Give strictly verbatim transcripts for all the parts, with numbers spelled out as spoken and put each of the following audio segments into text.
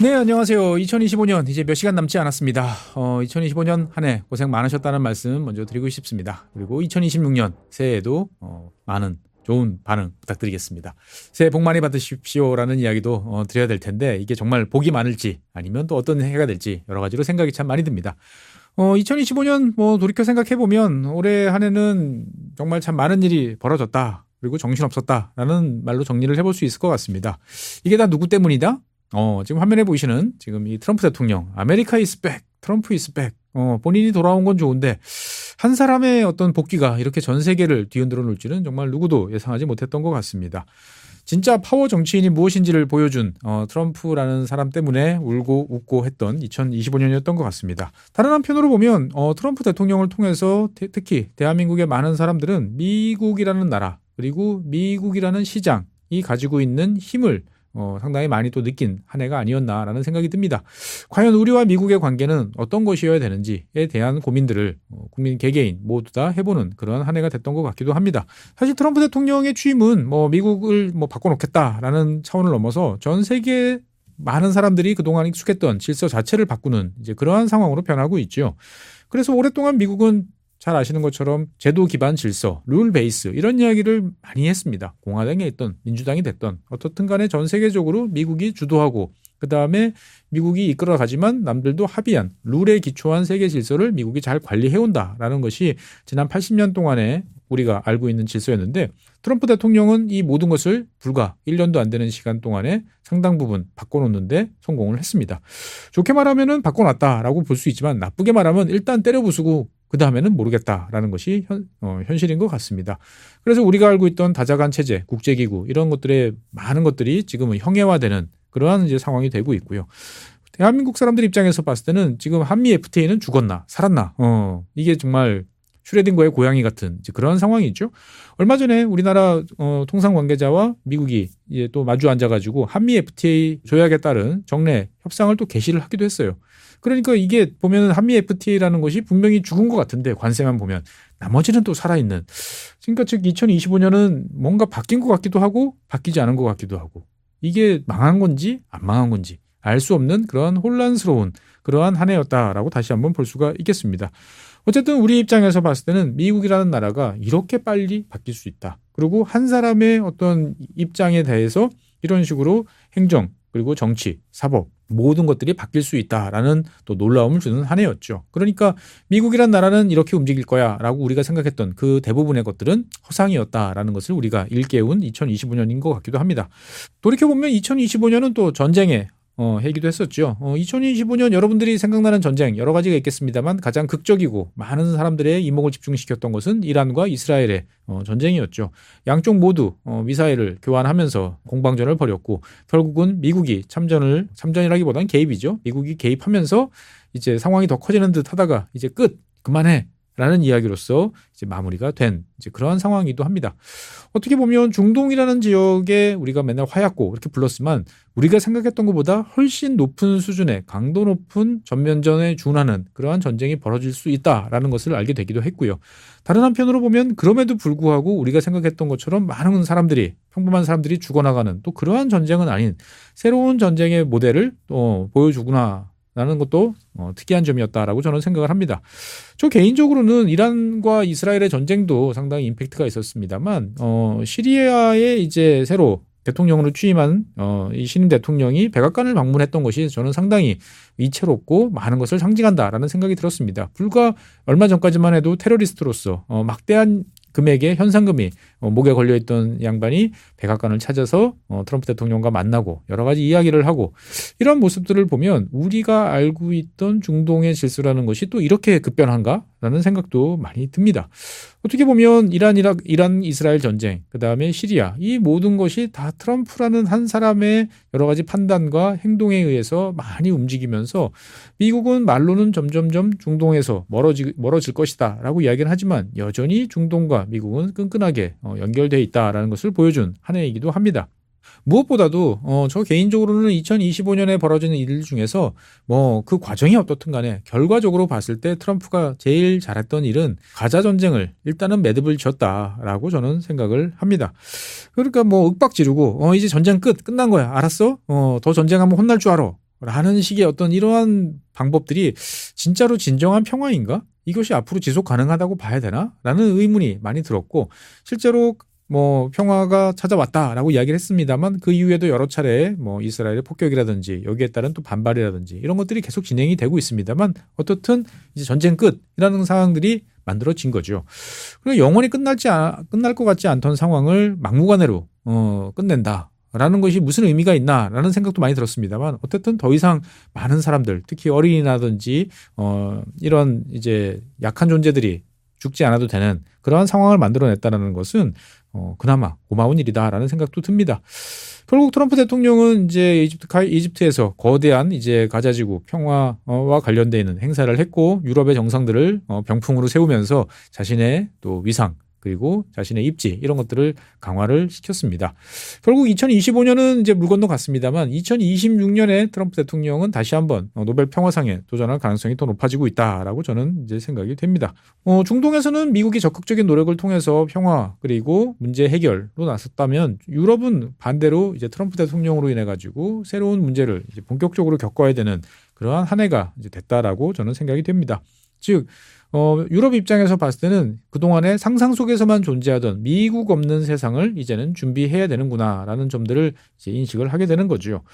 네, 안녕하세요. 이천이십오 년 이제 몇 시간 남지 않았습니다. 어, 이천이십오 년 한 해 고생 많으셨다는 말씀 먼저 드리고 싶습니다. 그리고 이천이십육 년 새해에도 어, 많은 좋은 반응 부탁드리겠습니다. 새해 복 많이 받으십시오라는 이야기도 어, 드려야 될 텐데 이게 정말 복이 많을지 아니면 또 어떤 해가 될지 여러 가지로 생각이 참 많이 듭니다. 어, 이천이십오 년 뭐 돌이켜 생각해보면 올해 한 해는 정말 참 많은 일이 벌어졌다. 그리고 정신없었다라는 말로 정리를 해볼 수 있을 것 같습니다. 이게 다 누구 때문이다? 어, 지금 화면에 보이시는 지금 이 트럼프 대통령, 아메리카 이스 백, 트럼프 이스 백, 어, 본인이 돌아온 건 좋은데 한 사람의 어떤 복귀가 이렇게 전 세계를 뒤흔들어 놓을지는 정말 누구도 예상하지 못했던 것 같습니다. 진짜 파워 정치인이 무엇인지를 보여준 어, 트럼프라는 사람 때문에 울고 웃고 했던 이천이십오 년이었던 것 같습니다. 다른 한편으로 보면 어, 트럼프 대통령을 통해서 태, 특히 대한민국의 많은 사람들은 미국이라는 나라 그리고 미국이라는 시장이 가지고 있는 힘을 어, 상당히 많이 또 느낀 한 해가 아니었나라는 생각이 듭니다. 과연 우리와 미국의 관계는 어떤 것이어야 되는지에 대한 고민들을 어, 국민 개개인 모두 다 해보는 그런 한 해가 됐던 것 같기도 합니다. 사실 트럼프 대통령의 취임은 뭐 미국을 뭐 바꿔놓겠다라는 차원을 넘어서 전 세계 많은 사람들이 그동안 익숙했던 질서 자체를 바꾸는 이제 그러한 상황으로 변하고 있죠. 그래서 오랫동안 미국은 잘 아시는 것처럼 제도 기반 질서, 룰 베이스 이런 이야기를 많이 했습니다. 공화당에 있던 민주당이 됐던 어떻든 간에 전 세계적으로 미국이 주도하고 그다음에 미국이 이끌어가지만 남들도 합의한 룰에 기초한 세계 질서를 미국이 잘 관리해온다라는 것이 지난 팔십 년 동안에 우리가 알고 있는 질서였는데 트럼프 대통령은 이 모든 것을 불과 일 년도 안 되는 시간 동안에 상당 부분 바꿔놓는데 성공을 했습니다. 좋게 말하면 바꿔놨다라고 볼 수 있지만 나쁘게 말하면 일단 때려 부수고 그 다음에는 모르겠다라는 것이 현, 어, 현실인 것 같습니다. 그래서 우리가 알고 있던 다자간 체제, 국제기구 이런 것들의 많은 것들이 지금은 형해화되는 그러한 이제 상황이 되고 있고요. 대한민국 사람들 입장에서 봤을 때는 지금 한미 에프티에이는 죽었나 살았나 어, 이게 정말 슈레딩거의 고양이 같은 그런 상황이죠. 얼마 전에 우리나라 어, 통상 관계자와 미국이 이제 또 마주 앉아가지고 한미 에프티에이 조약에 따른 정례 협상을 또 개시를 하기도 했어요. 그러니까 이게 보면 한미 에프티에이라는 것이 분명히 죽은 것 같은데 관세만 보면 나머지는 또 살아있는. 그러니까 즉 이천이십오 년은 뭔가 바뀐 것 같기도 하고 바뀌지 않은 것 같기도 하고 이게 망한 건지 안 망한 건지 알 수 없는 그러한 혼란스러운 그러한 한 해였다라고 다시 한번 볼 수가 있겠습니다. 어쨌든 우리 입장에서 봤을 때는 미국이라는 나라가 이렇게 빨리 바뀔 수 있다. 그리고 한 사람의 어떤 입장에 대해서 이런 식으로 행정 그리고 정치, 사법 모든 것들이 바뀔 수 있다라는 또 놀라움을 주는 한 해였죠. 그러니까 미국이란 나라는 이렇게 움직일 거야 라고 우리가 생각했던 그 대부분의 것들은 허상이었다라는 것을 우리가 일깨운 이천이십오 년인 것 같기도 합니다. 돌이켜보면 이천이십오 년은 또 전쟁의 어, 해기도 했었죠. 어, 이천이십오 년 여러분들이 생각나는 전쟁 여러 가지가 있겠습니다만 가장 극적이고 많은 사람들의 이목을 집중시켰던 것은 이란과 이스라엘의 어, 전쟁이었죠. 양쪽 모두 어, 미사일을 교환하면서 공방전을 벌였고 결국은 미국이 참전을 참전이라기보다는 개입이죠. 미국이 개입하면서 이제 상황이 더 커지는 듯 하다가 이제 끝 그만해. 라는 이야기로서 이제 마무리가 된 이제 그러한 상황이기도 합니다. 어떻게 보면 중동이라는 지역에 우리가 맨날 화약고 이렇게 불렀지만 우리가 생각했던 것보다 훨씬 높은 수준의 강도 높은 전면전에 준하는 그러한 전쟁이 벌어질 수 있다라는 것을 알게 되기도 했고요. 다른 한편으로 보면 그럼에도 불구하고 우리가 생각했던 것처럼 많은 사람들이 평범한 사람들이 죽어나가는 또 그러한 전쟁은 아닌 새로운 전쟁의 모델을 또 보여주구나. 라는 것도 어, 특이한 점이었다라고 저는 생각을 합니다. 저 개인적으로는 이란과 이스라엘의 전쟁도 상당히 임팩트가 있었습니다만 어, 시리아에 이제 새로 대통령으로 취임한 어, 이 신임 대통령이 백악관을 방문했던 것이 저는 상당히 위태롭고 많은 것을 상징한다라는 생각이 들었습니다. 불과 얼마 전까지만 해도 테러리스트로서 어, 막대한 금액의 현상금이 어, 목에 걸려있던 양반이 백악관을 찾아서 어, 트럼프 대통령과 만나고 여러 가지 이야기를 하고 이런 모습들을 보면 우리가 알고 있던 중동의 질서라는 것이 또 이렇게 급변한가라는 생각도 많이 듭니다. 어떻게 보면 이란, 이락, 이란, 이스라엘 전쟁, 그 다음에 시리아 이 모든 것이 다 트럼프라는 한 사람의 여러 가지 판단과 행동에 의해서 많이 움직이면서 미국은 말로는 점점점 중동에서 멀어지, 멀어질 것이다 라고 이야기를 하지만 여전히 중동과 미국은 끈끈하게 연결되어 있다라는 것을 보여준 한 해이기도 합니다. 무엇보다도 어, 저 개인적으로는 이천이십오 년에 벌어지는 일 중에서 뭐 그 과정이 어떻든 간에 결과적으로 봤을 때 트럼프가 제일 잘했던 일은 가자 전쟁을 일단은 매듭을 지었다라고 저는 생각을 합니다. 그러니까 뭐 윽박 지르고 어, 이제 전쟁 끝 끝난 거야 알았어? 어, 더 전쟁하면 혼날 줄 알아. 라는 식의 어떤 이러한 방법들이 진짜로 진정한 평화인가? 이것이 앞으로 지속 가능하다고 봐야 되나? 라는 의문이 많이 들었고 실제로 뭐 평화가 찾아왔다라고 이야기를 했습니다만 그 이후에도 여러 차례 뭐 이스라엘의 폭격이라든지 여기에 따른 또 반발이라든지 이런 것들이 계속 진행이 되고 있습니다만 어떻든 이제 전쟁 끝이라는 상황들이 만들어진 거죠. 그리고 영원히 끝날지 않, 끝날 것 같지 않던 상황을 막무가내로 어, 끝낸다. 라는 것이 무슨 의미가 있나라는 생각도 많이 들었습니다만 어쨌든 더 이상 많은 사람들 특히 어린이라든지 어, 이런 이제 약한 존재들이 죽지 않아도 되는 그러한 상황을 만들어냈다는 것은 어, 그나마 고마운 일이다라는 생각도 듭니다. 결국 트럼프 대통령은 이제 이집트, 이집트에서 거대한 이제 가자지구 평화와 관련되어 있는 행사를 했고 유럽의 정상들을 병풍으로 세우면서 자신의 또 위상 그리고 자신의 입지 이런 것들을 강화를 시켰습니다. 결국 이천이십오 년은 이제 물 건너갔습니다만 이천이십육 년에 트럼프 대통령은 다시 한번 노벨 평화상에 도전할 가능성이 더 높아지고 있다라고 저는 이제 생각이 됩니다. 어, 중동에서는 미국이 적극적인 노력을 통해서 평화 그리고 문제 해결로 나섰다면 유럽은 반대로 이제 트럼프 대통령으로 인해 가지고 새로운 문제를 이제 본격적으로 겪어야 되는 그러한 한 해가 이제 됐다라고 저는 생각이 됩니다. 즉 어, 유럽 입장에서 봤을 때는 그동안의 상상 속에서만 존재하던 미국 없는 세상을 이제는 준비해야 되는구나라는 점들을 이제 인식을 하게 되는 거죠.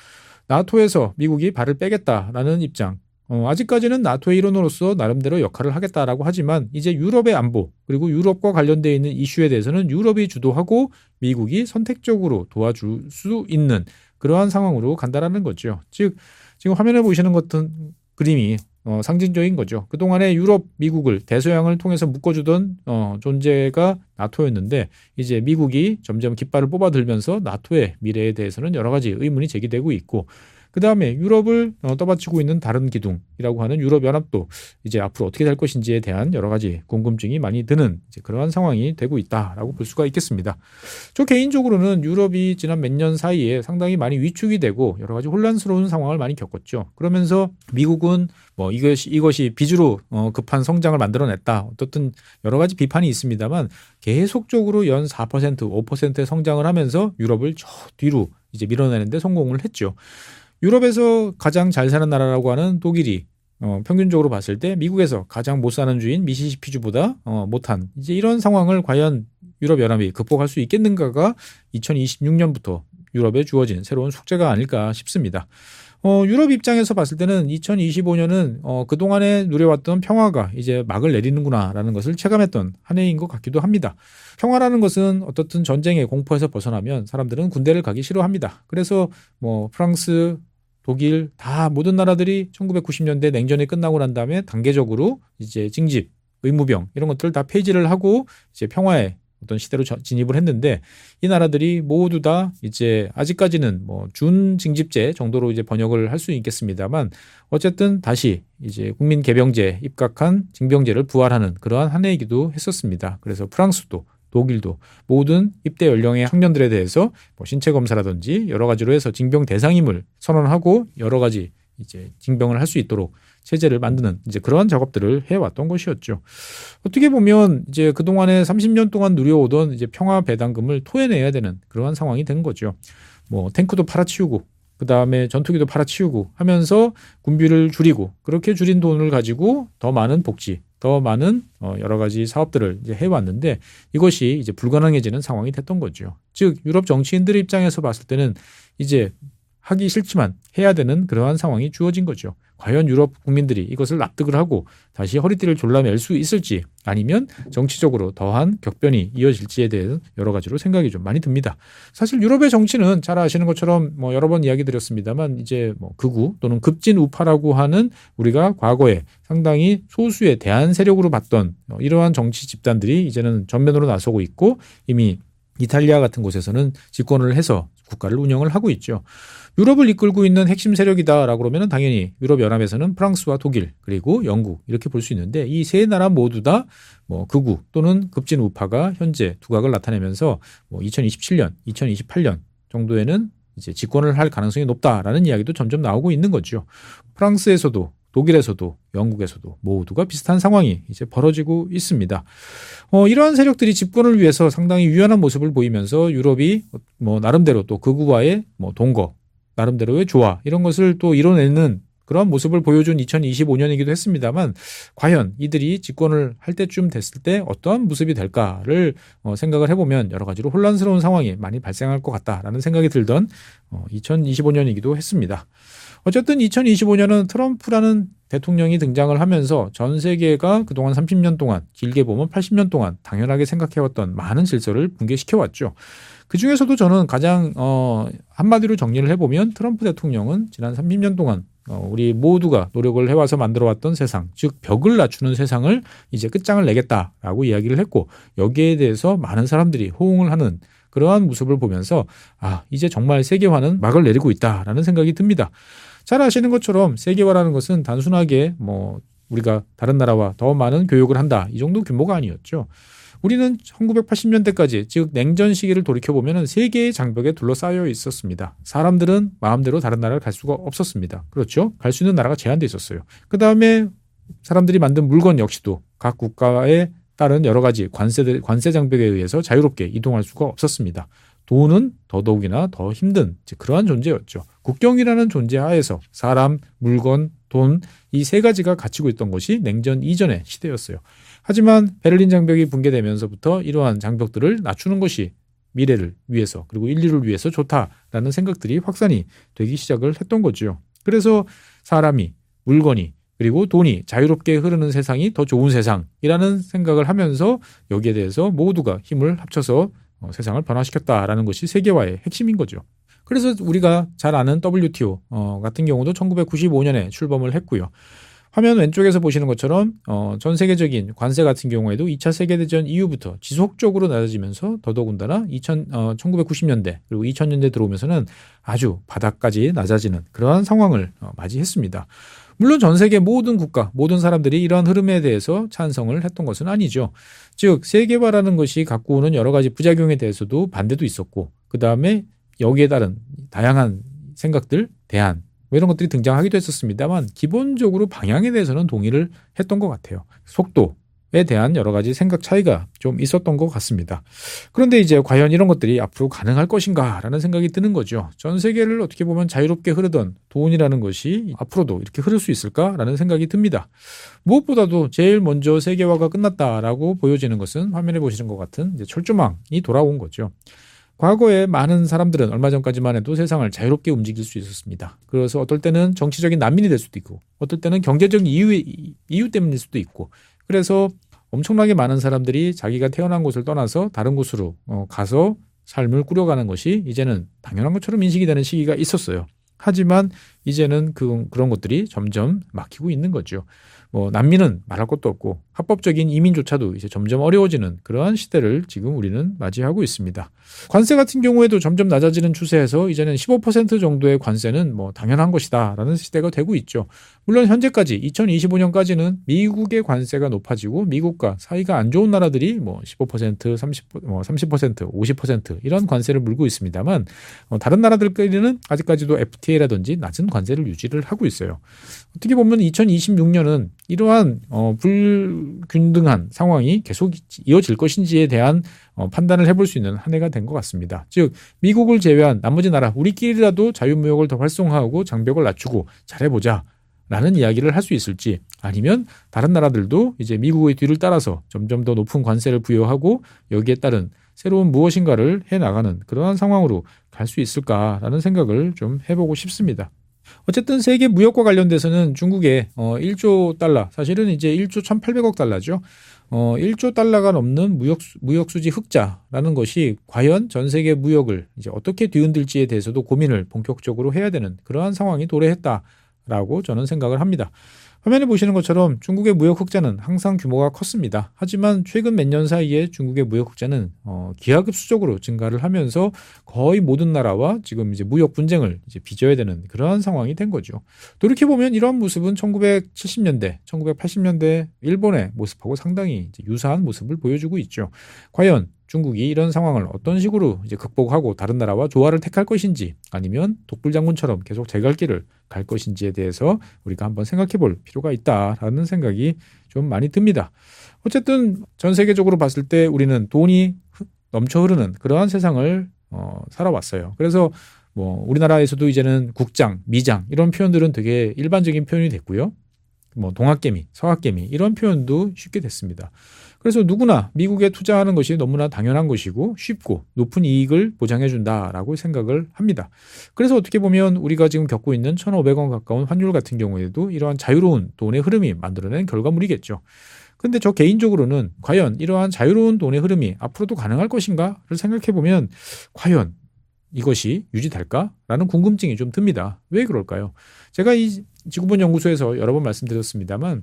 나토에서 미국이 발을 빼겠다라는 입장. 어, 아직까지는 나토의 일원으로서 나름대로 역할을 하겠다라고 하지만 이제 유럽의 안보 그리고 유럽과 관련되어 있는 이슈에 대해서는 유럽이 주도하고 미국이 선택적으로 도와줄 수 있는 그러한 상황으로 간다라는 거죠. 즉 지금 화면에 보시는 것은 그림이 어, 상징적인 거죠. 그동안에 유럽, 미국을 대서양을 통해서 묶어주던 어, 존재가 나토였는데 이제 미국이 점점 깃발을 뽑아들면서 나토의 미래에 대해서는 여러 가지 의문이 제기되고 있고 그 다음에 유럽을 어, 떠받치고 있는 다른 기둥이라고 하는 유럽연합도 이제 앞으로 어떻게 될 것인지에 대한 여러 가지 궁금증이 많이 드는 이제 그러한 상황이 되고 있다라고 볼 수가 있겠습니다. 저 개인적으로는 유럽이 지난 몇 년 사이에 상당히 많이 위축이 되고 여러 가지 혼란스러운 상황을 많이 겪었죠. 그러면서 미국은 뭐 이것이 이것이 빚으로 어, 급한 성장을 만들어냈다. 어떻든 여러 가지 비판이 있습니다만 계속적으로 연 사 퍼센트, 오 퍼센트의 성장을 하면서 유럽을 저 뒤로 이제 밀어내는데 성공을 했죠. 유럽에서 가장 잘 사는 나라라고 하는 독일이 어, 평균적으로 봤을 때 미국에서 가장 못 사는 주인 미시시피주보다 어, 못한 이제 이런 상황을 과연 유럽연합이 극복할 수 있겠는가가 이천이십육 년부터 유럽에 주어진 새로운 숙제가 아닐까 싶습니다. 어, 유럽 입장에서 봤을 때는 이천이십오 년은 어, 그동안에 누려왔던 평화가 이제 막을 내리는구나라는 것을 체감했던 한 해인 것 같기도 합니다. 평화라는 것은 어떻든 전쟁의 공포에서 벗어나면 사람들은 군대를 가기 싫어합니다. 그래서 뭐 프랑스, 독일 다 모든 나라들이 천구백구십 년대 냉전이 끝나고 난 다음에 단계적으로 이제 징집, 의무병 이런 것들을 다 폐지를 하고 이제 평화의 어떤 시대로 진입을 했는데 이 나라들이 모두 다 이제 아직까지는 뭐 준징집제 정도로 이제 번역을 할 수 있겠습니다만 어쨌든 다시 이제 국민 개병제 입각한 징병제를 부활하는 그러한 한 해이기도 했었습니다. 그래서 프랑스도 독일도 모든 입대 연령의 학년들에 대해서 뭐 신체 검사라든지 여러 가지로 해서 징병 대상임을 선언하고 여러 가지 이제 징병을 할 수 있도록 체제를 만드는 이제 그러한 작업들을 해왔던 것이었죠. 어떻게 보면 이제 그동안에 삼십 년 동안 누려오던 이제 평화 배당금을 토해내야 되는 그러한 상황이 된 거죠. 뭐 탱크도 팔아치우고 그 다음에 전투기도 팔아치우고 하면서 군비를 줄이고 그렇게 줄인 돈을 가지고 더 많은 복지, 더 많은 여러 가지 사업들을 이제 해왔는데 이것이 이제 불가능해지는 상황이 됐던 거죠. 즉 유럽 정치인들 입장에서 봤을 때는 이제 하기 싫지만 해야 되는 그러한 상황이 주어진 거죠. 과연 유럽 국민들이 이것을 납득을 하고 다시 허리띠를 졸라맬 수 있을지 아니면 정치적으로 더한 격변이 이어질지에 대해서 여러 가지로 생각이 좀 많이 듭니다. 사실 유럽의 정치는 잘 아시는 것처럼 뭐 여러 번 이야기 드렸습니다만 이제 뭐 극우 또는 급진 우파라고 하는 우리가 과거에 상당히 소수의 대한 세력으로 봤던 이러한 정치 집단들이 이제는 전면으로 나서고 있고 이미 이탈리아 같은 곳에서는 집권을 해서 국가를 운영을 하고 있죠. 유럽을 이끌고 있는 핵심 세력이다라고 그러면 당연히 유럽연합에서는 프랑스와 독일 그리고 영국 이렇게 볼 수 있는데 이 세 나라 모두 다 뭐 극우 또는 급진 우파가 현재 두각을 나타내면서 뭐 이천이십칠 년, 이천이십팔 년 정도에는 이제 집권을 할 가능성이 높다라는 이야기도 점점 나오고 있는 거죠. 프랑스에서도 독일에서도 영국에서도 모두가 비슷한 상황이 이제 벌어지고 있습니다. 어, 이러한 세력들이 집권을 위해서 상당히 유연한 모습을 보이면서 유럽이 뭐 나름대로 또 극우와의 뭐 동거 나름대로의 조화 이런 것을 또 이뤄내는 그런 모습을 보여준 이천이십오 년이기도 했습니다만 과연 이들이 집권을 할 때쯤 됐을 때 어떠한 모습이 될까를 어, 생각을 해보면 여러 가지로 혼란스러운 상황이 많이 발생할 것 같다라는 생각이 들던 어, 이천이십오 년이기도 했습니다. 어쨌든 이천이십오 년은 트럼프라는 대통령이 등장을 하면서 전 세계가 그동안 삼십 년 동안 길게 보면 팔십 년 동안 당연하게 생각해왔던 많은 질서를 붕괴시켜왔죠. 그중에서도 저는 가장 어, 한마디로 정리를 해보면 트럼프 대통령은 지난 삼십 년 동안 어, 우리 모두가 노력을 해와서 만들어왔던 세상, 즉 벽을 낮추는 세상을 이제 끝장을 내겠다라고 이야기를 했고 여기에 대해서 많은 사람들이 호응을 하는 그러한 모습을 보면서 아 이제 정말 세계화는 막을 내리고 있다라는 생각이 듭니다. 잘 아시는 것처럼 세계화라는 것은 단순하게 뭐 우리가 다른 나라와 더 많은 교역을 한다 이 정도 규모가 아니었죠. 우리는 천구백팔십 년대까지 즉 냉전 시기를 돌이켜보면 세 개의 장벽에 둘러싸여 있었습니다. 사람들은 마음대로 다른 나라를 갈 수가 없었습니다. 그렇죠? 갈 수 있는 나라가 제한돼 있었어요. 그다음에 사람들이 만든 물건 역시도 각 국가에 따른 여러 가지 관세들, 관세 장벽에 의해서 자유롭게 이동할 수가 없었습니다. 돈은 더더욱이나 더 힘든 그러한 존재였죠. 국경이라는 존재 하에서 사람, 물건, 돈 이 세 가지가 갇히고 있던 것이 냉전 이전의 시대였어요. 하지만 베를린 장벽이 붕괴되면서부터 이러한 장벽들을 낮추는 것이 미래를 위해서 그리고 인류를 위해서 좋다라는 생각들이 확산이 되기 시작을 했던 거죠. 그래서 사람이, 물건이 그리고 돈이 자유롭게 흐르는 세상이 더 좋은 세상이라는 생각을 하면서 여기에 대해서 모두가 힘을 합쳐서 세상을 변화시켰다라는 것이 세계화의 핵심인 거죠. 그래서 우리가 잘 아는 더블유티오 같은 경우도 천구백구십오 년에 출범을 했고요. 화면 왼쪽에서 보시는 것처럼 전 세계적인 관세 같은 경우에도 이 차 세계대전 이후부터 지속적으로 낮아지면서 더더군다나 천구백구십 년대 그리고 이천 년대 들어오면서는 아주 바닥까지 낮아지는 그러한 상황을 맞이했습니다. 물론 전 세계 모든 국가, 모든 사람들이 이러한 흐름에 대해서 찬성을 했던 것은 아니죠. 즉 세계화라는 것이 갖고 오는 여러 가지 부작용에 대해서도 반대도 있었고 그 다음에 여기에 따른 다양한 생각들, 대안 뭐 이런 것들이 등장하기도 했었습니다만 기본적으로 방향에 대해서는 동의를 했던 것 같아요. 속도에 대한 여러 가지 생각 차이가 좀 있었던 것 같습니다. 그런데 이제 과연 이런 것들이 앞으로 가능할 것인가라는 생각이 드는 거죠. 전 세계를 어떻게 보면 자유롭게 흐르던 돈이라는 것이 앞으로도 이렇게 흐를 수 있을까라는 생각이 듭니다. 무엇보다도 제일 먼저 세계화가 끝났다라고 보여지는 것은 화면에 보시는 것 같은 이제 철조망이 돌아온 거죠. 과거에 많은 사람들은 얼마 전까지만 해도 세상을 자유롭게 움직일 수 있었습니다. 그래서 어떨 때는 정치적인 난민이 될 수도 있고 어떨 때는 경제적인 이유, 이유 때문일 수도 있고 그래서 엄청나게 많은 사람들이 자기가 태어난 곳을 떠나서 다른 곳으로 가서 삶을 꾸려가는 것이 이제는 당연한 것처럼 인식이 되는 시기가 있었어요. 하지만 이제는 그, 그런 것들이 점점 막히고 있는 거죠. 뭐 난민은 말할 것도 없고 합법적인 이민조차도 이제 점점 어려워지는 그러한 시대를 지금 우리는 맞이하고 있습니다. 관세 같은 경우에도 점점 낮아지는 추세에서 이제는 십오 퍼센트 정도의 관세는 뭐 당연한 것이다라는 시대가 되고 있죠. 물론 현재까지 이천이십오 년까지는 미국의 관세가 높아지고 미국과 사이가 안 좋은 나라들이 뭐 십오 퍼센트, 삼십, 뭐 삼십 퍼센트, 오십 퍼센트 이런 관세를 물고 있습니다만 어, 다른 나라들끼리는 아직까지도 에프티에이라든지 낮은 관세를 유지를 하고 있어요. 어떻게 보면 이천이십육 년은 이러한 어, 불균등한 상황이 계속 이어질 것인지에 대한 어, 판단을 해볼 수 있는 한 해가 된 것 같습니다. 즉 미국을 제외한 나머지 나라 우리끼리라도 자유무역을 더 활성화하고 장벽을 낮추고 잘해보자 라는 이야기를 할 수 있을지 아니면 다른 나라들도 이제 미국의 뒤를 따라서 점점 더 높은 관세를 부여하고 여기에 따른 새로운 무엇인가를 해나가는 그러한 상황으로 갈 수 있을까라는 생각을 좀 해보고 싶습니다. 어쨌든 세계 무역과 관련돼서는 중국의 어, 일조 달러, 사실은 이제 일조 천팔백억 달러죠. 어, 일조 달러가 넘는 무역, 무역수지 흑자라는 것이 과연 전 세계 무역을 이제 어떻게 뒤흔들지에 대해서도 고민을 본격적으로 해야 되는 그러한 상황이 도래했다라고 저는 생각을 합니다. 화면에 보시는 것처럼 중국의 무역 흑자는 항상 규모가 컸습니다. 하지만 최근 몇 년 사이에 중국의 무역 흑자는 어, 기하급수적으로 증가를 하면서 거의 모든 나라와 지금 이제 무역 분쟁을 이제 빚어야 되는 그러한 상황이 된 거죠. 돌이켜보면 이러한 모습은 천구백칠십 년대, 천구백팔십 년대 일본의 모습하고 상당히 이제 유사한 모습을 보여주고 있죠. 과연 중국이 이런 상황을 어떤 식으로 이제 극복하고 다른 나라와 조화를 택할 것인지 아니면 독불장군처럼 계속 제 갈 길을 갈 것인지에 대해서 우리가 한번 생각해 볼 필요가 있다라는 생각이 좀 많이 듭니다. 어쨌든 전 세계적으로 봤을 때 우리는 돈이 넘쳐 흐르는 그러한 세상을 어, 살아왔어요. 그래서 뭐 우리나라에서도 이제는 국장, 미장 이런 표현들은 되게 일반적인 표현이 됐고요. 뭐 동학개미, 서학개미 이런 표현도 쉽게 됐습니다. 그래서 누구나 미국에 투자하는 것이 너무나 당연한 것이고 쉽고 높은 이익을 보장해 준다라고 생각을 합니다. 그래서 어떻게 보면 우리가 지금 겪고 있는 천오백 원 가까운 환율 같은 경우에도 이러한 자유로운 돈의 흐름이 만들어낸 결과물이겠죠. 근데 저 개인적으로는 과연 이러한 자유로운 돈의 흐름이 앞으로도 가능할 것인가를 생각해 보면 과연 이것이 유지될까라는 궁금증이 좀 듭니다. 왜 그럴까요? 제가 이 지구본 연구소에서 여러 번 말씀드렸습니다만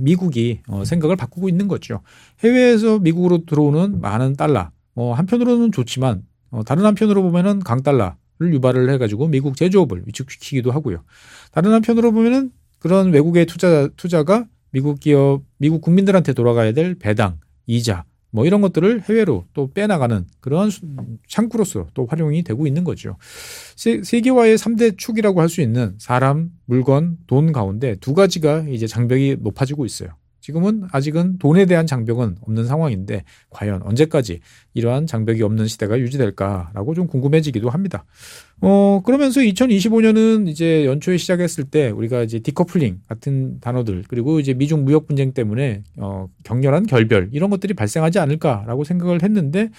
미국이 생각을 바꾸고 있는 거죠. 해외에서 미국으로 들어오는 많은 달러, 한편으로는 좋지만 다른 한편으로 보면은 강달러를 유발을 해가지고 미국 제조업을 위축시키기도 하고요. 다른 한편으로 보면은 그런 외국의 투자 투자가 미국 기업, 미국 국민들한테 돌아가야 될 배당, 이자 뭐 이런 것들을 해외로 또 빼나가는 그런 창구로서 또 활용이 되고 있는 거죠. 세, 세계화의 삼 대 축이라고 할 수 있는 사람, 물건, 돈 가운데 두 가지가 이제 장벽이 높아지고 있어요. 지금은 아직은 돈에 대한 장벽은 없는 상황인데 과연 언제까지 이러한 장벽이 없는 시대가 유지될까라고 좀 궁금해지기도 합니다. 어, 그러면서 이천이십오 년은 이제 연초에 시작했을 때 우리가 이제 디커플링 같은 단어들 그리고 이제 미중 무역 분쟁 때문에 어, 격렬한 결별 이런 것들이 발생하지 않을까라고 생각을 했는데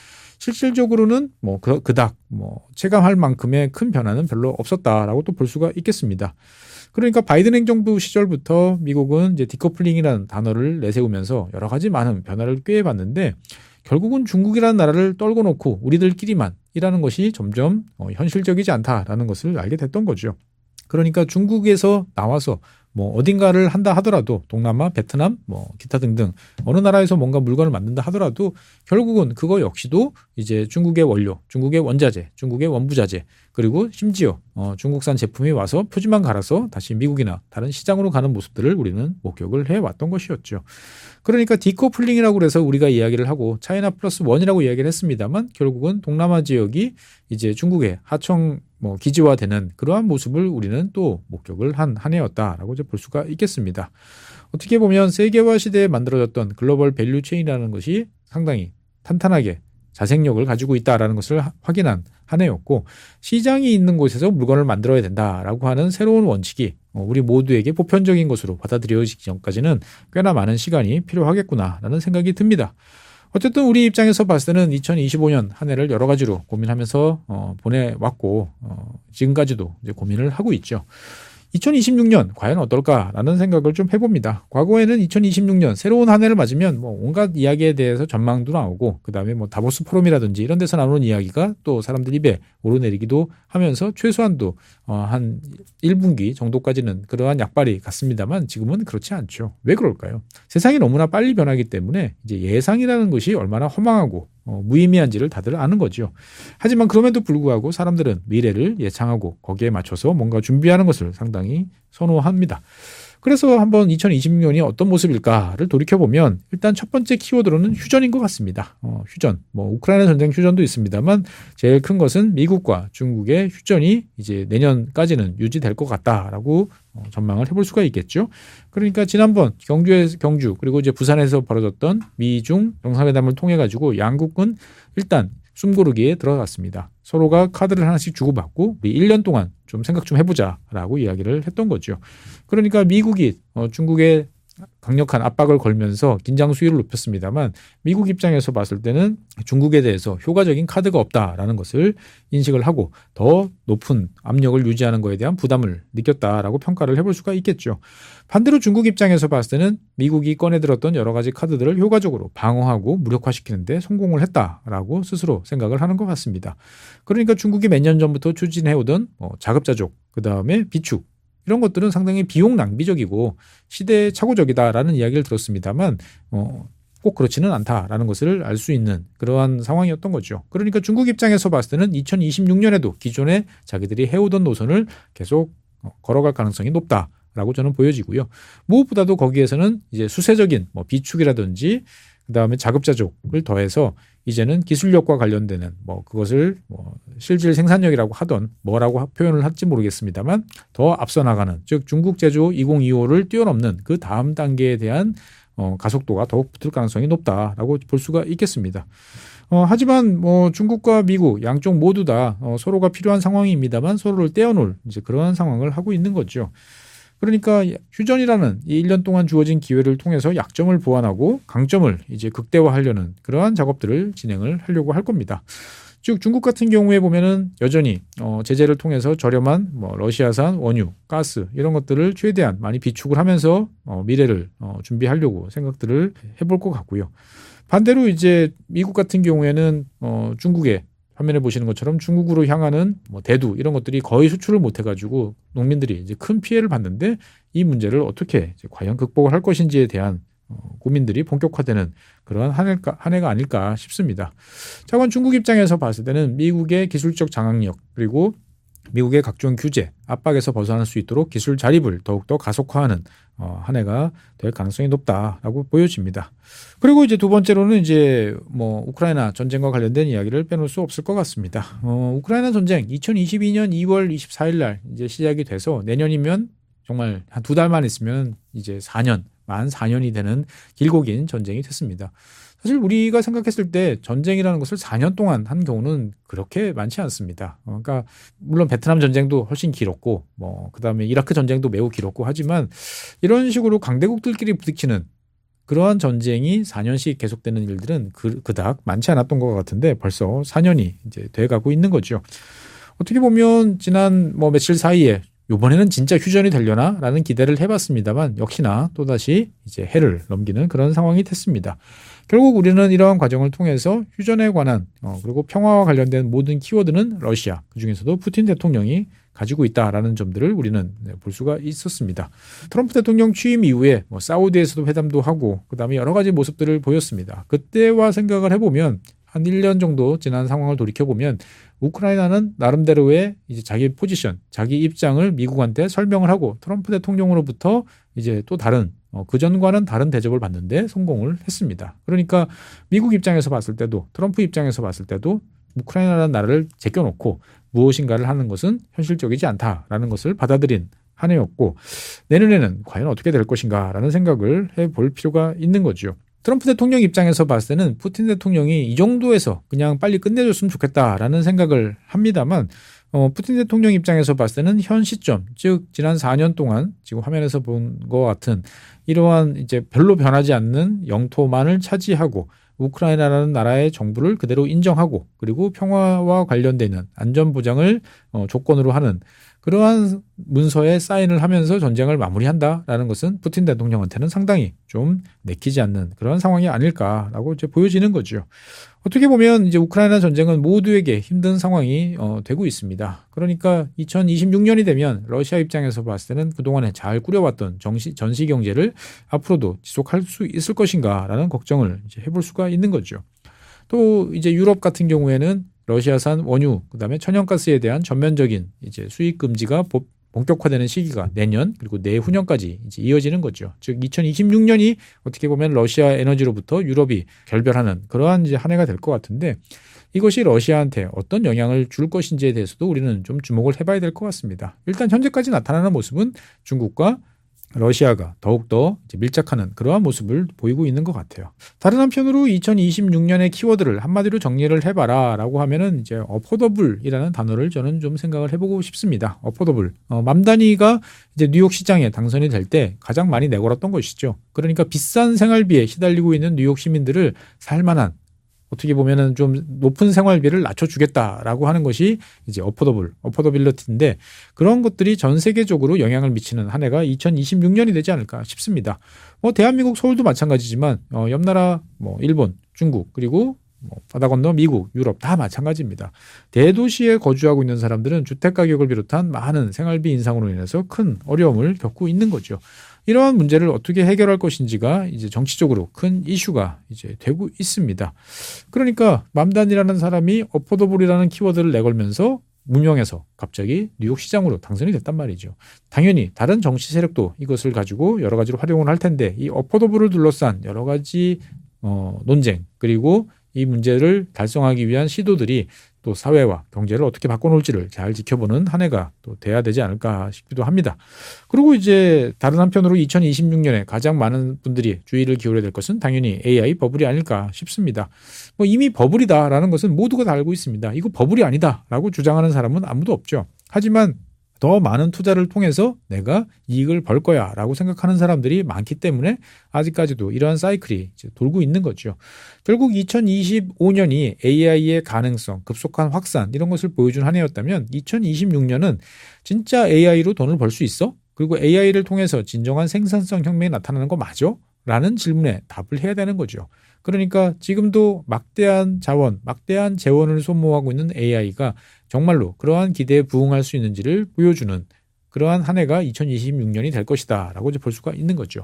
실질적으로는 뭐 그, 그닥 뭐 체감할 만큼의 큰 변화는 별로 없었다라고 또 볼 수가 있겠습니다. 그러니까 바이든 행정부 시절부터 미국은 이제 디커플링이라는 단어를 내세우면서 여러 가지 많은 변화를 꾀해봤는데 결국은 중국이라는 나라를 떨고 놓고 우리들끼리만 이라는 것이 점점 현실적이지 않다라는 것을 알게 됐던 거죠. 그러니까 중국에서 나와서 뭐 어딘가를 한다 하더라도 동남아, 베트남, 뭐 기타 등등 어느 나라에서 뭔가 물건을 만든다 하더라도 결국은 그거 역시도 이제 중국의 원료, 중국의 원자재, 중국의 원부자재 그리고 심지어 어 중국산 제품이 와서 표지만 갈아서 다시 미국이나 다른 시장으로 가는 모습들을 우리는 목격을 해왔던 것이었죠. 그러니까 디커플링이라고 해서 우리가 이야기를 하고 차이나 플러스 원이라고 이야기를 했습니다만 결국은 동남아 지역이 이제 중국의 하청 뭐 기지화되는 그러한 모습을 우리는 또 목격을 한 한 해였다라고 이제 볼 수가 있겠습니다. 어떻게 보면 세계화 시대에 만들어졌던 글로벌 밸류 체인이라는 것이 상당히 탄탄하게 자생력을 가지고 있다라는 것을 확인한 한 해였고 시장이 있는 곳에서 물건을 만들어야 된다라고 하는 새로운 원칙이 우리 모두에게 보편적인 것으로 받아들여지기 전까지는 꽤나 많은 시간이 필요하겠구나라는 생각이 듭니다. 어쨌든 우리 입장에서 봤을 때는 이천이십오 년 한 해를 여러 가지로 고민하면서 어, 보내왔고 어, 지금까지도 이제 고민을 하고 있죠. 이천이십육 년 과연 어떨까라는 생각을 좀 해봅니다. 과거에는 이천이십육 년 새로운 한 해를 맞으면 뭐 온갖 이야기에 대해서 전망도 나오고 그다음에 뭐 다보스 포럼이라든지 이런 데서 나오는 이야기가 또 사람들 입에 오르내리기도 하면서 최소한도 어, 한 일 분기 정도까지는 그러한 약발이 갔습니다만 지금은 그렇지 않죠. 왜 그럴까요? 세상이 너무나 빨리 변하기 때문에 이제 예상이라는 것이 얼마나 허망하고 어, 무의미한지를 다들 아는 거죠. 하지만 그럼에도 불구하고 사람들은 미래를 예상하고 거기에 맞춰서 뭔가 준비하는 것을 상당히 선호합니다. 그래서 한번 이천이십육 년이 어떤 모습일까를 돌이켜보면 일단 첫 번째 키워드로는 휴전인 것 같습니다. 어, 휴전, 뭐 우크라이나 전쟁 휴전도 있습니다만 제일 큰 것은 미국과 중국의 휴전이 이제 내년까지는 유지될 것 같다라고 어, 전망을 해볼 수가 있겠죠. 그러니까 지난번 경주에서 경주 그리고 이제 부산에서 벌어졌던 미중 정상회담을 통해 가지고 양국은 일단 숨고르기에 들어갔습니다. 서로가 카드를 하나씩 주고받고 우리 일 년 동안 좀 생각 좀 해보자라고 이야기를 했던 거죠. 그러니까 미국이 중국에 강력한 압박을 걸면서 긴장 수위를 높였습니다만 미국 입장에서 봤을 때는 중국에 대해서 효과적인 카드가 없다라는 것을 인식을 하고 더 높은 압력을 유지하는 것에 대한 부담을 느꼈다라고 평가를 해볼 수가 있겠죠. 반대로 중국 입장에서 봤을 때는 미국이 꺼내들었던 여러 가지 카드들을 효과적으로 방어하고 무력화시키는 데 성공을 했다라고 스스로 생각을 하는 것 같습니다. 그러니까 중국이 몇 년 전부터 추진해오던 자급자족, 그다음에 비축 이런 것들은 상당히 비용 낭비적이고 시대에 착오적이다라는 이야기를 들었습니다만 어, 꼭 그렇지는 않다라는 것을 알 수 있는 그러한 상황이었던 거죠. 그러니까 중국 입장에서 봤을 때는 이천이십육 년에도 기존에 자기들이 해오던 노선을 계속 걸어갈 가능성이 높다라고 저는 보여지고요. 무엇보다도 거기에서는 이제 수세적인 뭐 비축이라든지 그다음에 자급자족을 더해서 이제는 기술력과 관련되는 뭐 그것을 뭐 실질 생산력이라고 하던 뭐라고 표현을 할지 모르겠습니다만 더 앞서 나가는 즉 중국 제조 이천이십오를 뛰어넘는 그 다음 단계에 대한 어 가속도가 더욱 붙을 가능성이 높다라고 볼 수가 있겠습니다. 어, 하지만 뭐 중국과 미국 양쪽 모두 다 어, 서로가 필요한 상황입니다만 서로를 떼어놓을 이제 그러한 상황을 하고 있는 거죠. 그러니까 휴전이라는 이 일 년 동안 주어진 기회를 통해서 약점을 보완하고 강점을 이제 극대화하려는 그러한 작업들을 진행을 하려고 할 겁니다. 즉 중국 같은 경우에 보면은 여전히 어, 제재를 통해서 저렴한 뭐 러시아산 원유, 가스 이런 것들을 최대한 많이 비축을 하면서 어, 미래를 어, 준비하려고 생각들을 해볼 것 같고요. 반대로 이제 미국 같은 경우에는 어, 중국에 화면에 보시는 것처럼 중국으로 향하는 뭐 대두 이런 것들이 거의 수출을 못 해가지고 농민들이 이제 큰 피해를 봤는데 이 문제를 어떻게 이제 과연 극복을 할 것인지에 대한 어, 고민들이 본격화되는 그러한 한 해가, 한 해가 아닐까 싶습니다. 차관 중국 입장에서 봤을 때는 미국의 기술적 장악력 그리고 미국의 각종 규제, 압박에서 벗어날 수 있도록 기술 자립을 더욱더 가속화하는 어, 한 해가 될 가능성이 높다라고 보여집니다. 그리고 이제 두 번째로는 이제 뭐 우크라이나 전쟁과 관련된 이야기를 빼놓을 수 없을 것 같습니다. 어, 우크라이나 전쟁 이천이십이 년 이월 이십사일 날 이제 시작이 돼서 내년이면 정말 한 두 달만 있으면 이제 사 년, 만 사 년이 되는 길고 긴 전쟁이 됐습니다. 사실 우리가 생각했을 때 전쟁이라는 것을 사 년 동안 한 경우는 그렇게 많지 않습니다. 그러니까 물론 베트남 전쟁도 훨씬 길었고 뭐 그다음에 이라크 전쟁도 매우 길었고 하지만 이런 식으로 강대국들끼리 부딪히는 그러한 전쟁이 사 년씩 계속되는 일들은 그, 그닥 많지 않았던 것 같은데 벌써 사 년이 이제 돼가고 있는 거죠. 어떻게 보면 지난 뭐 며칠 사이에 이번에는 진짜 휴전이 되려나라는 기대를 해봤습니다만 역시나 또다시 이제 해를 넘기는 그런 상황이 됐습니다. 결국 우리는 이러한 과정을 통해서 휴전에 관한 어, 그리고 평화와 관련된 모든 키워드는 러시아 그중에서도 푸틴 대통령이 가지고 있다라는 점들을 우리는 볼 수가 있었습니다. 트럼프 대통령 취임 이후에 뭐 사우디에서도 회담도 하고 그다음에 여러 가지 모습들을 보였습니다. 그때와 생각을 해보면 한 일 년 정도 지난 상황을 돌이켜보면 우크라이나는 나름대로의 이제 자기 포지션, 자기 입장을 미국한테 설명을 하고 트럼프 대통령으로부터 이제 또 다른 어, 그전과는 다른 대접을 받는데 성공을 했습니다. 그러니까 미국 입장에서 봤을 때도 트럼프 입장에서 봤을 때도 우크라이나라는 나라를 제껴놓고 무엇인가를 하는 것은 현실적이지 않다라는 것을 받아들인 한 해였고 내년에는 과연 어떻게 될 것인가라는 생각을 해볼 필요가 있는 거죠. 트럼프 대통령 입장에서 봤을 때는 푸틴 대통령이 이 정도에서 그냥 빨리 끝내줬으면 좋겠다라는 생각을 합니다만 어, 푸틴 대통령 입장에서 봤을 때는 현 시점, 즉 지난 사 년 동안 지금 화면에서 본 것 같은 이러한 이제 별로 변하지 않는 영토만을 차지하고 우크라이나라는 나라의 정부를 그대로 인정하고 그리고 평화와 관련되는 안전 보장을 어, 조건으로 하는 그러한 문서에 사인을 하면서 전쟁을 마무리한다라는 것은 푸틴 대통령한테는 상당히 좀 내키지 않는 그런 상황이 아닐까라고 이제 보여지는 거죠. 어떻게 보면 이제 우크라이나 전쟁은 모두에게 힘든 상황이 어, 되고 있습니다. 그러니까 이천이십육 년이 되면 러시아 입장에서 봤을 때는 그동안에 잘 꾸려왔던 정시, 전시 경제를 앞으로도 지속할 수 있을 것인가라는 걱정을 이제 해볼 수가 있는 거죠. 또 이제 유럽 같은 경우에는 러시아산 원유, 그다음에 천연가스에 대한 전면적인 이제 수입 금지가 본격화되는 시기가 내년 그리고 내후년까지 이제 이어지는 거죠. 즉 이천이십육 년이 어떻게 보면 러시아 에너지로부터 유럽이 결별하는 그러한 이제 한 해가 될 것 같은데 이것이 러시아한테 어떤 영향을 줄 것인지에 대해서도 우리는 좀 주목을 해봐야 될 것 같습니다. 일단 현재까지 나타나는 모습은 중국과 러시아가 더욱더 이제 밀착하는 그러한 모습을 보이고 있는 것 같아요. 다른 한편으로 이천이십육 년의 키워드를 한마디로 정리를 해봐라 라고 하면은 이제 어포더블이라는 단어를 저는 좀 생각을 해보고 싶습니다. 어포더블. 어, 맘 단위가 이제 뉴욕 시장에 당선이 될 때 가장 많이 내걸었던 것이죠. 그러니까 비싼 생활비에 시달리고 있는 뉴욕 시민들을 살만한 어떻게 보면은 좀 높은 생활비를 낮춰주겠다라고 하는 것이 이제 어포더블, 어포더빌리티인데 그런 것들이 전 세계적으로 영향을 미치는 한 해가 이천이십육 년이 되지 않을까 싶습니다. 뭐 대한민국 서울도 마찬가지지만 어, 옆 나라 뭐 일본, 중국 그리고 뭐 바다 건너 미국, 유럽 다 마찬가지입니다. 대도시에 거주하고 있는 사람들은 주택 가격을 비롯한 많은 생활비 인상으로 인해서 큰 어려움을 겪고 있는 거죠. 이러한 문제를 어떻게 해결할 것인지가 이제 정치적으로 큰 이슈가 이제 되고 있습니다. 그러니까 맘단이라는 사람이 어포더블이라는 키워드를 내걸면서 무명에서 갑자기 뉴욕 시장으로 당선이 됐단 말이죠. 당연히 다른 정치 세력도 이것을 가지고 여러 가지로 활용을 할 텐데 이 어포더블을 둘러싼 여러 가지 어, 논쟁 그리고 이 문제를 달성하기 위한 시도들이 또 사회와 경제를 어떻게 바꿔놓을지를 잘 지켜보는 한 해가 또 돼야 되지 않을까 싶기도 합니다. 그리고 이제 다른 한편으로 이천이십육 년에 가장 많은 분들이 주의를 기울여야 될 것은 당연히 에이아이 버블이 아닐까 싶습니다. 뭐 이미 버블이다라는 것은 모두가 다 알고 있습니다. 이거 버블이 아니다라고 주장하는 사람은 아무도 없죠. 하지만 더 많은 투자를 통해서 내가 이익을 벌 거야 라고 생각하는 사람들이 많기 때문에 아직까지도 이러한 사이클이 이제 돌고 있는 거죠. 결국 이천이십오 년이 에이아이의 가능성, 급속한 확산 이런 것을 보여준 한 해였다면 이천이십육 년은 진짜 에이아이로 돈을 벌 수 있어? 그리고 에이아이를 통해서 진정한 생산성 혁명이 나타나는 거 맞아? 라는 질문에 답을 해야 되는 거죠. 그러니까 지금도 막대한 자원, 막대한 재원을 소모하고 있는 에이아이가 정말로 그러한 기대에 부응할 수 있는지를 보여주는 그러한 한 해가 이천이십육 년이 될 것이다 라고 볼 수가 있는 거죠.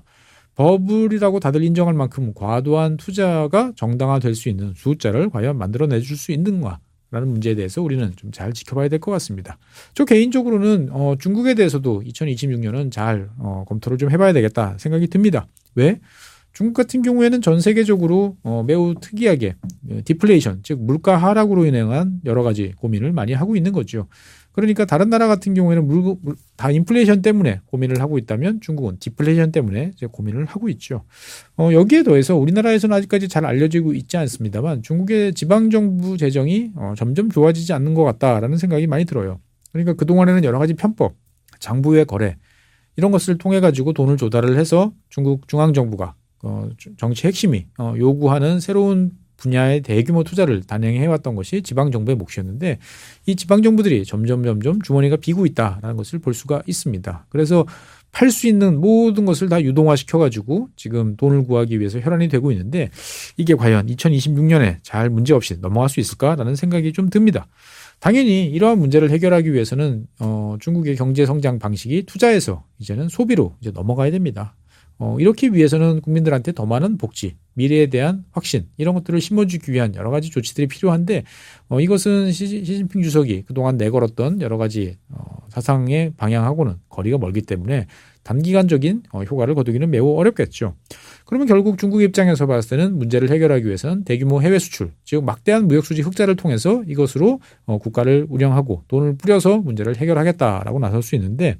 버블이라고 다들 인정할 만큼 과도한 투자가 정당화될 수 있는 숫자를 과연 만들어내줄 수 있는가 라는 문제에 대해서 우리는 좀 잘 지켜봐야 될 것 같습니다. 저 개인적으로는 어, 중국에 대해서도 이천이십육 년은 잘 어, 검토를 좀 해봐야 되겠다 생각이 듭니다. 왜? 중국 같은 경우에는 전 세계적으로 어, 매우 특이하게 디플레이션, 즉 물가 하락으로 인한 여러 가지 고민을 많이 하고 있는 거죠. 그러니까 다른 나라 같은 경우에는 물, 물, 다 인플레이션 때문에 고민을 하고 있다면 중국은 디플레이션 때문에 이제 고민을 하고 있죠. 어, 여기에 더해서 우리나라에서는 아직까지 잘 알려지고 있지 않습니다만 중국의 지방정부 재정이 어, 점점 좋아지지 않는 것 같다라는 생각이 많이 들어요. 그러니까 그동안에는 여러 가지 편법, 장부의 거래 이런 것을 통해 가지고 돈을 조달을 해서 중국 중앙정부가 어, 정치 핵심이 어, 요구하는 새로운 분야의 대규모 투자를 단행해왔던 것이 지방정부의 몫이었는데 이 지방정부들이 점점 점점 주머니가 비고 있다는 것을 볼 수가 있습니다. 그래서 팔 수 있는 모든 것을 다 유동화시켜가지고 지금 돈을 구하기 위해서 혈안이 되고 있는데 이게 과연 이천이십육 년에 잘 문제없이 넘어갈 수 있을까라는 생각이 좀 듭니다. 당연히 이러한 문제를 해결하기 위해서는 어, 중국의 경제 성장 방식이 투자에서 이제는 소비로 이제 넘어가야 됩니다. 어, 이렇게 위해서는 국민들한테 더 많은 복지, 미래에 대한 확신 이런 것들을 심어주기 위한 여러 가지 조치들이 필요한데 어, 이것은 시, 시진핑 주석이 그동안 내걸었던 여러 가지 어, 사상의 방향하고는 거리가 멀기 때문에 단기간적인 어, 효과를 거두기는 매우 어렵겠죠. 그러면 결국 중국 입장에서 봤을 때는 문제를 해결하기 위해서는 대규모 해외 수출, 즉 막대한 무역수지 흑자를 통해서 이것으로 어, 국가를 운영하고 돈을 뿌려서 문제를 해결하겠다라고 나설 수 있는데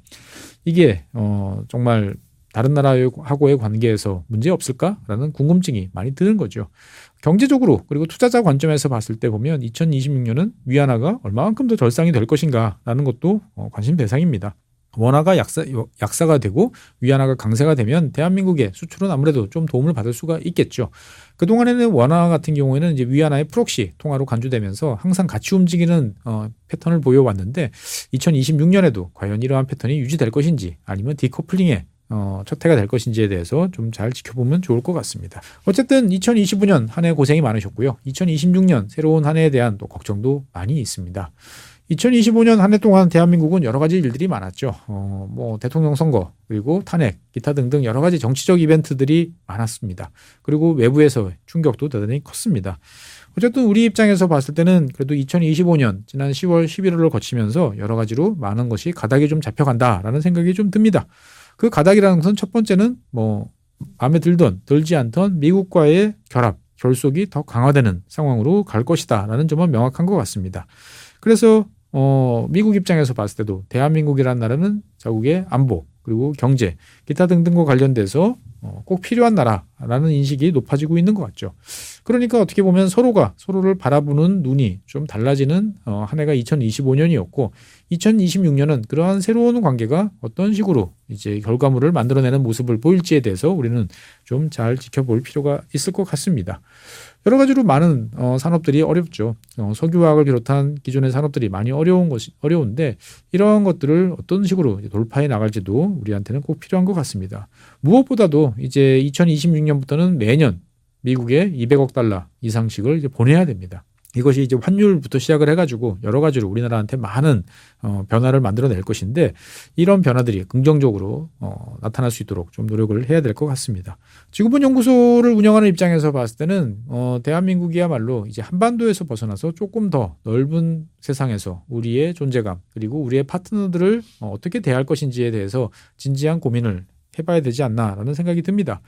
이게 어, 정말 다른 나라하고의 관계에서 문제 없을까라는 궁금증이 많이 드는 거죠. 경제적으로 그리고 투자자 관점에서 봤을 때 보면 이천이십육 년은 위안화가 얼마만큼 더 절상이 될 것인가라는 것도 관심 대상입니다. 원화가 약사, 약사가 되고 위안화가 강세가 되면 대한민국의 수출은 아무래도 좀 도움을 받을 수가 있겠죠. 그동안에는 원화 같은 경우에는 이제 위안화의 프록시 통화로 간주되면서 항상 같이 움직이는 어, 패턴을 보여왔는데 이천이십육 년에도 과연 이러한 패턴이 유지될 것인지 아니면 디커플링에 어, 첫 해가 될 것인지에 대해서 좀 잘 지켜보면 좋을 것 같습니다. 어쨌든 이천이십오 년 한 해 고생이 많으셨고요. 이천이십육 년 새로운 한 해에 대한 또 걱정도 많이 있습니다. 이천이십오 년 한 해 동안 대한민국은 여러 가지 일들이 많았죠. 어, 뭐 대통령 선거 그리고 탄핵, 기타 등등 여러 가지 정치적 이벤트들이 많았습니다. 그리고 외부에서 충격도 대단히 컸습니다. 어쨌든 우리 입장에서 봤을 때는 그래도 이천이십오 년 지난 시월, 십일월을 거치면서 여러 가지로 많은 것이 가닥이 좀 잡혀간다라는 생각이 좀 듭니다. 그 가닥이라는 것은 첫 번째는 뭐 마음에 들던 들지 않던 미국과의 결합, 결속이 더 강화되는 상황으로 갈 것이다라는 점은 명확한 것 같습니다. 그래서 어, 미국 입장에서 봤을 때도 대한민국이라는 나라는 자국의 안보 그리고 경제, 기타 등등과 관련돼서 어, 꼭 필요한 나라라는 인식이 높아지고 있는 것 같죠. 그러니까 어떻게 보면 서로가 서로를 바라보는 눈이 좀 달라지는 어, 한 해가 이천이십오 년이었고 이천이십육 년은 그러한 새로운 관계가 어떤 식으로 이제 결과물을 만들어내는 모습을 보일지에 대해서 우리는 좀 잘 지켜볼 필요가 있을 것 같습니다. 여러 가지로 많은 어, 산업들이 어렵죠. 어, 석유화학을 비롯한 기존의 산업들이 많이 어려운 것이 어려운데 이러한 것들을 어떤 식으로 돌파해 나갈지도 우리한테는 꼭 필요한 것 같습니다. 무엇보다도 이제 이천이십육 년부터는 매년 미국에 이백억 달러 이상씩을 이제 보내야 됩니다. 이것이 이제 환율부터 시작을 해가지고 여러 가지로 우리나라한테 많은 어, 변화를 만들어낼 것인데 이런 변화들이 긍정적으로 어, 나타날 수 있도록 좀 노력을 해야 될 것 같습니다. 지구본 연구소를 운영하는 입장에서 봤을 때는 어, 대한민국이야말로 이제 한반도에서 벗어나서 조금 더 넓은 세상에서 우리의 존재감 그리고 우리의 파트너들을 어, 어떻게 대할 것인지에 대해서 진지한 고민을 해봐야 되지 않나라는 생각이 듭니다.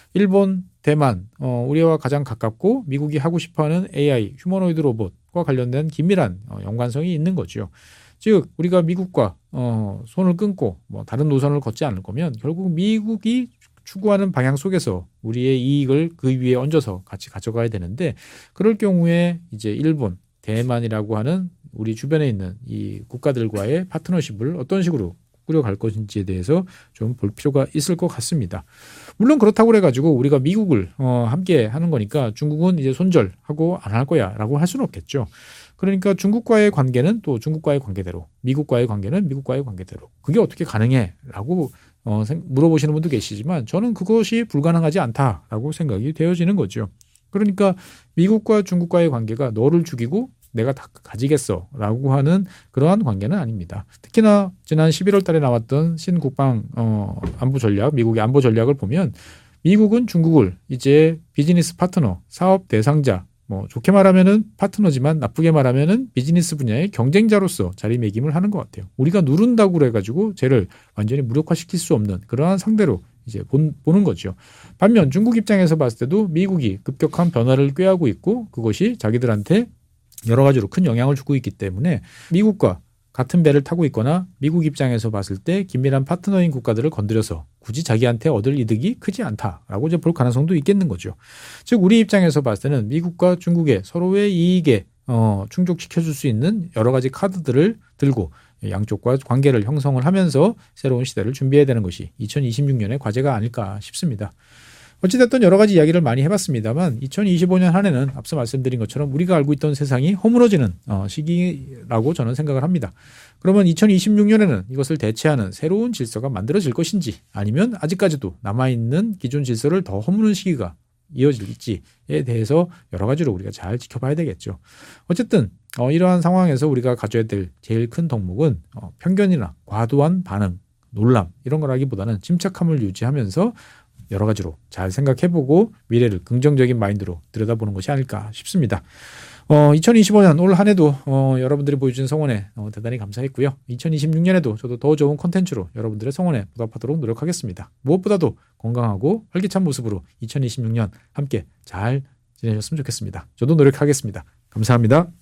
일본, 대만, 어, 우리와 가장 가깝고 미국이 하고 싶어하는 에이아이, 휴머노이드 로봇과 관련된 긴밀한 어, 연관성이 있는 거죠. 즉 우리가 미국과 어, 손을 끊고 뭐 다른 노선을 걷지 않을 거면 결국 미국이 추구하는 방향 속에서 우리의 이익을 그 위에 얹어서 같이 가져가야 되는데 그럴 경우에 이제 일본, 대만이라고 하는 우리 주변에 있는 이 국가들과의 파트너십을 어떤 식으로 꾸려갈 것인지에 대해서 좀 볼 필요가 있을 것 같습니다. 물론 그렇다고 해가지고 우리가 미국을 어, 함께 하는 거니까 중국은 이제 손절하고 안 할 거야라고 할 수는 없겠죠. 그러니까 중국과의 관계는 또 중국과의 관계대로, 미국과의 관계는 미국과의 관계대로. 그게 어떻게 가능해?라고 어, 물어보시는 분도 계시지만 저는 그것이 불가능하지 않다라고 생각이 되어지는 거죠. 그러니까 미국과 중국과의 관계가 너를 죽이고 내가 다 가지겠어라고 하는 그러한 관계는 아닙니다. 특히나 지난 십일월 달에 나왔던 신국방 어, 안보 전략, 미국의 안보 전략을 보면 미국은 중국을 이제 비즈니스 파트너, 사업 대상자, 뭐 좋게 말하면은 파트너지만 나쁘게 말하면은 비즈니스 분야의 경쟁자로서 자리매김을 하는 것 같아요. 우리가 누른다고 그래가지고 쟤를 완전히 무력화시킬 수 없는 그러한 상대로 이제 본, 보는 거죠. 반면 중국 입장에서 봤을 때도 미국이 급격한 변화를 꾀하고 있고 그것이 자기들한테 여러 가지로 큰 영향을 주고 있기 때문에 미국과 같은 배를 타고 있거나 미국 입장에서 봤을 때 긴밀한 파트너인 국가들을 건드려서 굳이 자기한테 얻을 이득이 크지 않다라고 이제 볼 가능성도 있겠는 거죠. 즉 우리 입장에서 봤을 때는 미국과 중국의 서로의 이익에 어, 충족시켜줄 수 있는 여러 가지 카드들을 들고 양쪽과 관계를 형성을 하면서 새로운 시대를 준비해야 되는 것이 이천이십육 년의 과제가 아닐까 싶습니다. 어찌됐든 여러 가지 이야기를 많이 해봤습니다만 이천이십오 년 한 해는 앞서 말씀드린 것처럼 우리가 알고 있던 세상이 허물어지는 시기라고 저는 생각을 합니다. 그러면 이천이십육 년에는 이것을 대체하는 새로운 질서가 만들어질 것인지 아니면 아직까지도 남아있는 기존 질서를 더 허무는 시기가 이어질지에 대해서 여러 가지로 우리가 잘 지켜봐야 되겠죠. 어쨌든 이러한 상황에서 우리가 가져야 될 제일 큰 덕목은 편견이나 과도한 반응, 놀람 이런 거라기보다는 침착함을 유지하면서 여러 가지로 잘 생각해보고 미래를 긍정적인 마인드로 들여다보는 것이 아닐까 싶습니다. 어, 이천이십오 년 올 한 해도 어, 여러분들이 보여준 성원에 어, 대단히 감사했고요. 이천이십육 년에도 저도 더 좋은 콘텐츠로 여러분들의 성원에 보답하도록 노력하겠습니다. 무엇보다도 건강하고 활기찬 모습으로 이천이십육 년 함께 잘 지내셨으면 좋겠습니다. 저도 노력하겠습니다. 감사합니다.